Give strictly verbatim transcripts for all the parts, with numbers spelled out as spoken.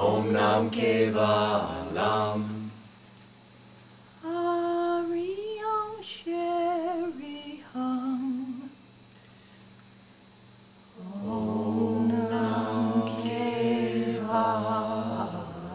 Om Nam Kevalam. Hari Om Shri Hum. Om Nam Kevalam.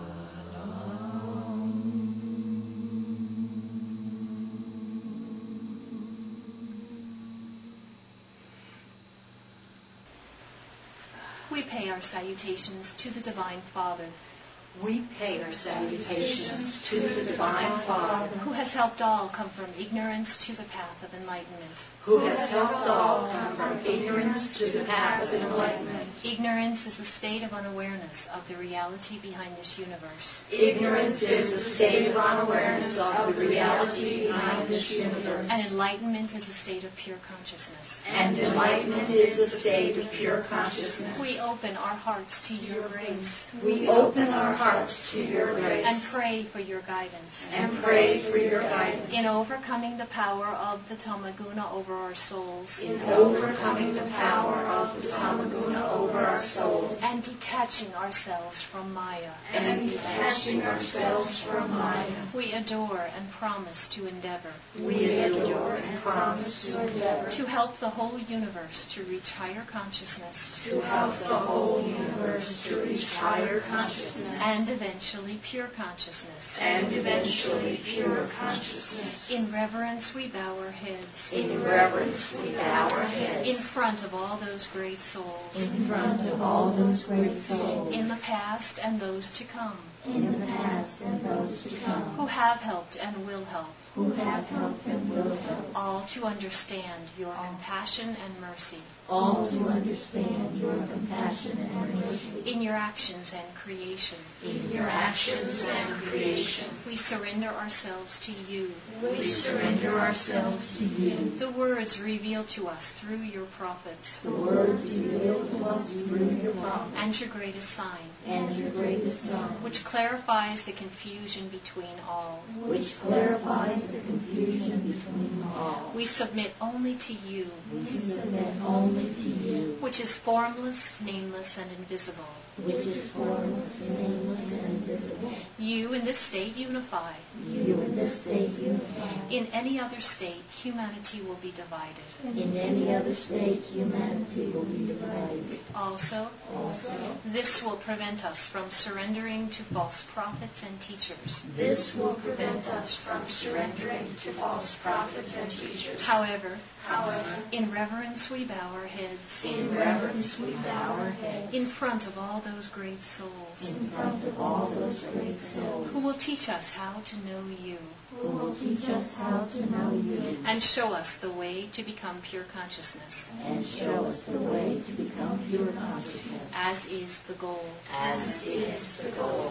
We pay our salutations to the Divine Father, We pay our salutations to the Divine Father, who has helped all come from ignorance to the path of enlightenment. who has helped all come from ignorance to the path of enlightenment. Ignorance is a state of unawareness of the reality behind this universe. Ignorance is a state of unawareness of the reality behind this universe. And enlightenment is a state of pure consciousness. And enlightenment is a state of pure consciousness. We open our hearts to your grace We open our hearts to your grace and pray for your guidance and pray for your guidance in overcoming the power of the Tamaguna over our souls in overcoming the power of the Tamaguna over our souls and detaching ourselves from Maya. and detaching ourselves from Maya. We adore and promise to endeavor We adore and promise to endeavor to help the whole universe to reach higher consciousness to help the whole universe to reach higher consciousness and eventually pure consciousness. and eventually pure consciousness. In reverence we bow our heads In reverence we bow our heads in front of all those great souls in front of all those great souls in the past and those to come in the past and those to come who have helped and will help, who have helped and will help, all to understand your compassion and mercy all to understand your compassion and mercy in your actions and creation. in your actions and creation. We surrender ourselves to you, We surrender ourselves to you. the words revealed to us through your prophets, The words revealed to us through your prophets and your greatest sign, and your greatest sign, which clarifies the confusion between all. which clarifies the confusion between all. We submit only to you, We submit only to you, which is formless, nameless, and invisible. which is formless, nameless, and invisible. You in this state unify. You in this state unify. In any other state, humanity will be divided. In any other state, humanity will be divided. Also, Also, this will prevent us from surrendering to false prophets and teachers. this will prevent us from surrendering to false prophets and teachers. However, However, in reverence we bow our heads in reverence we bow our heads in front of all those great souls in front of all those great souls who will teach us how to know you who will teach us how to know you and show us the way to become pure consciousness, and show us the way to become pure consciousness, as is the goal. as is the goal.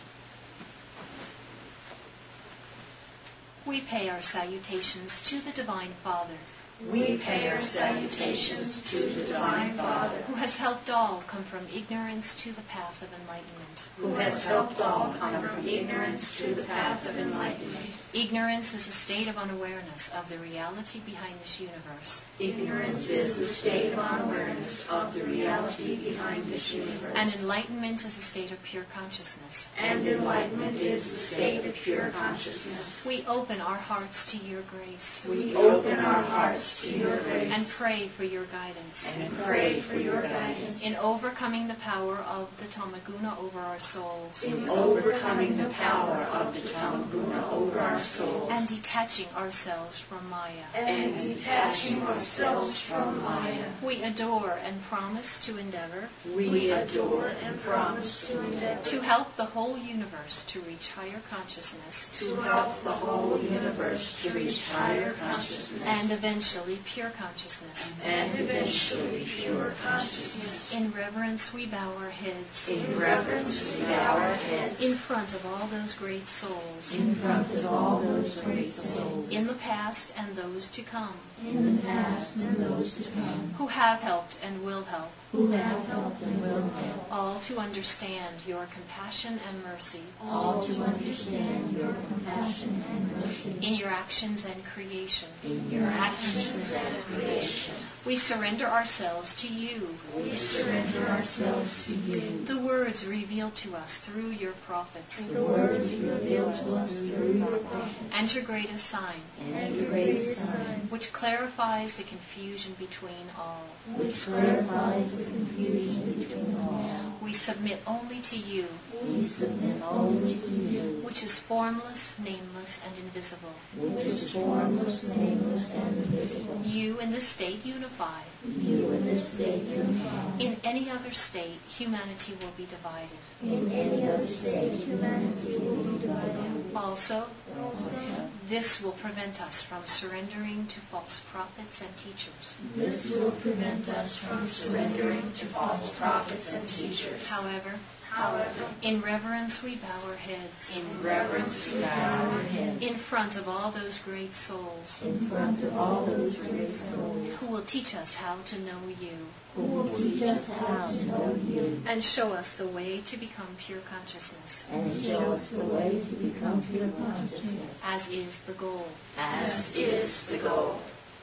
We pay our salutations to the Divine Father, We pay our salutations to the Divine Father, who has helped all come from ignorance to the path of enlightenment. who has helped all come from ignorance to the path of enlightenment. Ignorance is a state of unawareness of the reality behind this universe. Ignorance is a state of unawareness of the reality behind this universe. And enlightenment is a state of pure consciousness. And enlightenment is the state of pure consciousness. We open our hearts to your grace We open our hearts to your grace and pray for your guidance and pray for your guidance in overcoming the power of the Tamaguna over our souls in overcoming the power of the Tamaguna over our souls and detaching ourselves from Maya. and detaching ourselves from Maya. We adore and promise to endeavor We adore and promise to endeavor to help the whole universe to reach higher consciousness to help the whole universe to reach higher consciousness and eventually pure consciousness. and eventually pure consciousness. In reverence we bow our heads In reverence we bow our heads in front of all those great souls in front of all those great souls in the past and those to come in the past and those to come who have helped and will help, who have helped and will help, all to understand your compassion and mercy all to understand your compassion and mercy in your actions and creation. in your actions and creation. We surrender ourselves to you. We surrender ourselves to you. The words revealed to us through your prophets. The words revealed to us through your prophets. And your greatest sign, And your greatest sign, which clarifies the confusion between all. which clarifies the confusion between all. We submit only to you, We submit only to you, which is formless, nameless, and invisible. which is formless, nameless, and invisible. You in this state unify. You in this state unified. In any other state, humanity will be divided. In any other state, humanity will be divided. Also, Also, this will prevent us from surrendering to false prophets and teachers. this will prevent us from surrendering to false prophets and teachers. However, However, in reverence we bow our heads in reverence we bow our heads in front of all those great souls in front of all those great souls who will teach us how to know you who will teach us how to know you and show us the way to become pure consciousness, and show us the way to become pure consciousness, as is the goal. as is the goal.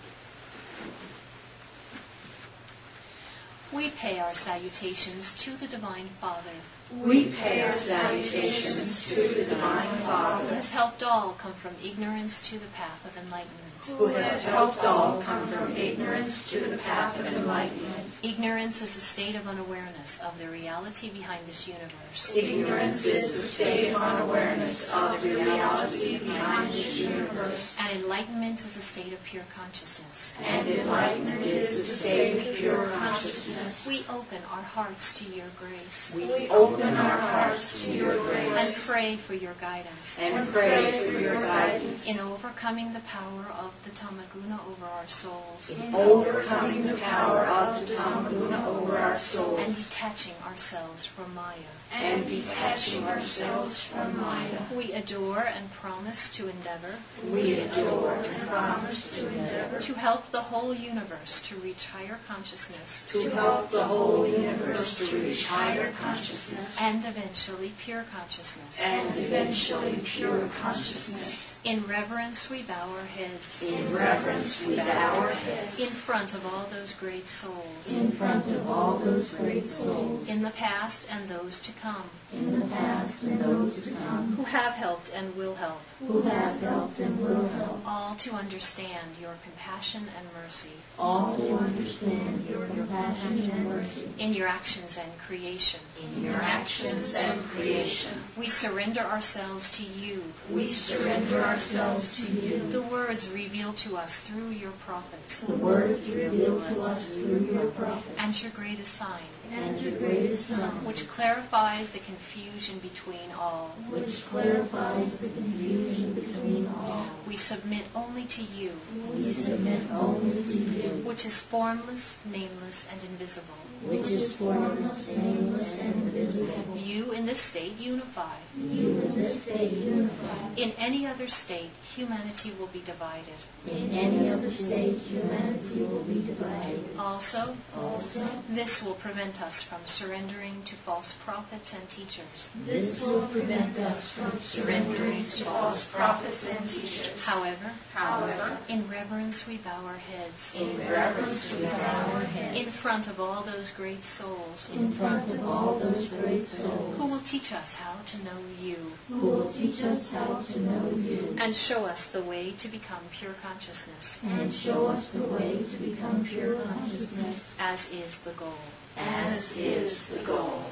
We pay our salutations to the Divine Father, We pay our salutations to the Divine who Father, has helped all come from ignorance to the path of enlightenment. who has helped all come from ignorance to the path of enlightenment. Ignorance is a state of unawareness of the reality behind this universe. Ignorance is the state of unawareness of the reality behind this universe, And enlightenment is a state of pure consciousness. and enlightenment is the state of pure consciousness. We open our hearts to your grace We open our hearts to your and grace pray for your guidance and pray for your guidance in overcoming the power of the Tamaguna over our souls in overcoming the power of the Tamaguna over our souls and detaching ourselves from Maya. and detaching ourselves from Maya. We adore and promise to endeavor We adore and promise to endeavor to help the whole universe to reach higher consciousness to help the whole universe to reach higher consciousness and eventually pure consciousness. and eventually pure consciousness. In reverence we bow our heads In reverence we bow our heads in front of all those great souls in front of all those great souls in the past and those to come in the past and those to come who have helped and will help, who have helped and will help, all to understand your compassion and mercy all to understand your compassion and mercy in your actions and creation. in your actions and creation. We surrender ourselves to you, We surrender ourselves to you. the words revealed to us through your prophets, The words revealed to us through your prophets and your greatest sign, and your greatest sign, which clarifies the confusion between all. which clarifies the confusion between all. We submit only to you, We submit only to you, which is formless, nameless, and invisible. which is formless, nameless, and invisible. You in this state unify. You in this state unified. In any other state, humanity will be divided. In any other state, humanity will be divided. Also, Also, this will prevent us from surrendering to false prophets and teachers. this will prevent us from surrendering to false prophets and teachers. However, However, in reverence we bow our heads in reverence we bow our heads in front of all those great souls in front of all those great who souls will teach us how to know you who will teach us how to know you and show us the way to become pure consciousness, and show us the way to become pure consciousness, as is the goal. as is the goal.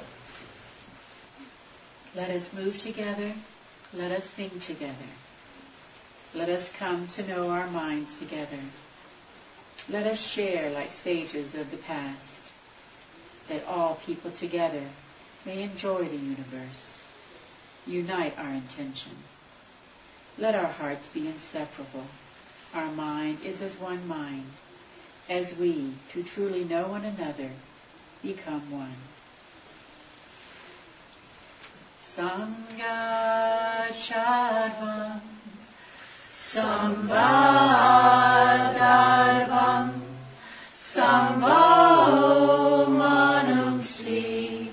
Let us move together. Let us sing together. Let us come to know our minds together. Let us share like sages of the past, that all people together may enjoy the universe. Unite our intention. Let our hearts be inseparable. Our mind is as one mind, as we, to truly know one another, become one. Sangha Charvam Sambhadarvam Sambho Manumsi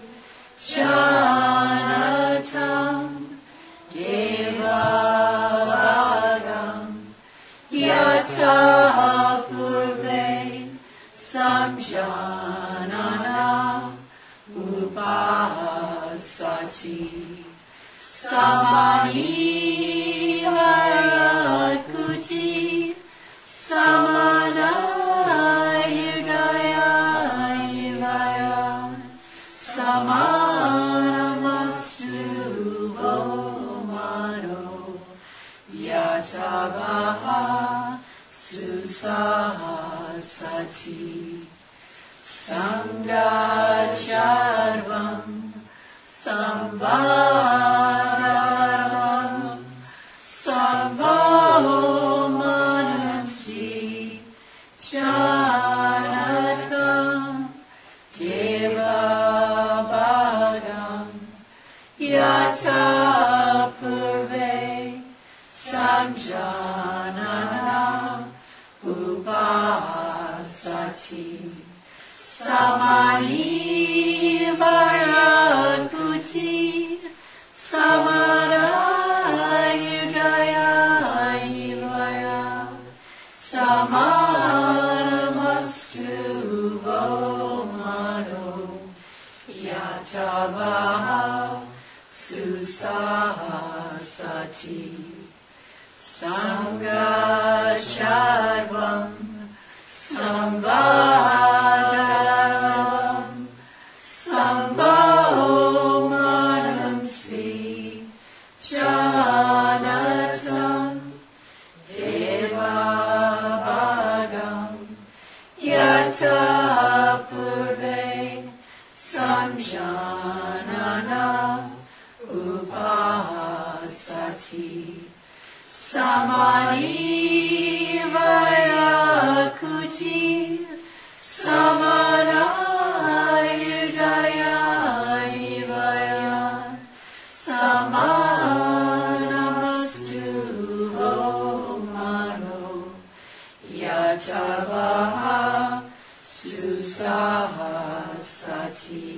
Janatam Devavaram Yata Purve Sati Samani Vayakuti Samana Hidaya Ivaya Samanamastu Vomano Yatavaha Susahasati Sangacharvam Sambhadaram Sambhomanamsi Janatam Devabhagam Yata Purve Sanjanana Upasati Samani Vayakuti Samana Yudaya Ivaya Samanamastu Vomano Yatavaha Susahasati Sangacharvam Sambhadaram Sambhomanamsi Janatam Devabhagam Yata Purve Sanjanana Upasati Samani Vayakuti Samana Yudaya Ivaya Samanamastu Vomano Yatavaha Susahasati.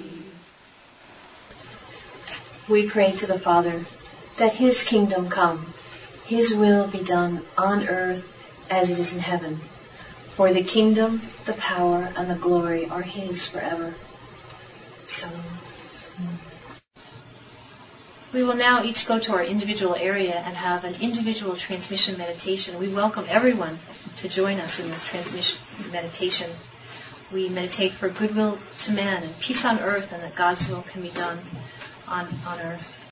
We pray to the Father that His kingdom come, His will be done on earth as it is in heaven. For the kingdom, the power, and the glory are His forever. So, we will now each go to our individual area and have an individual transmission meditation. We welcome everyone to join us in this transmission meditation. We meditate for goodwill to man and peace on earth, and that God's will can be done on, on earth.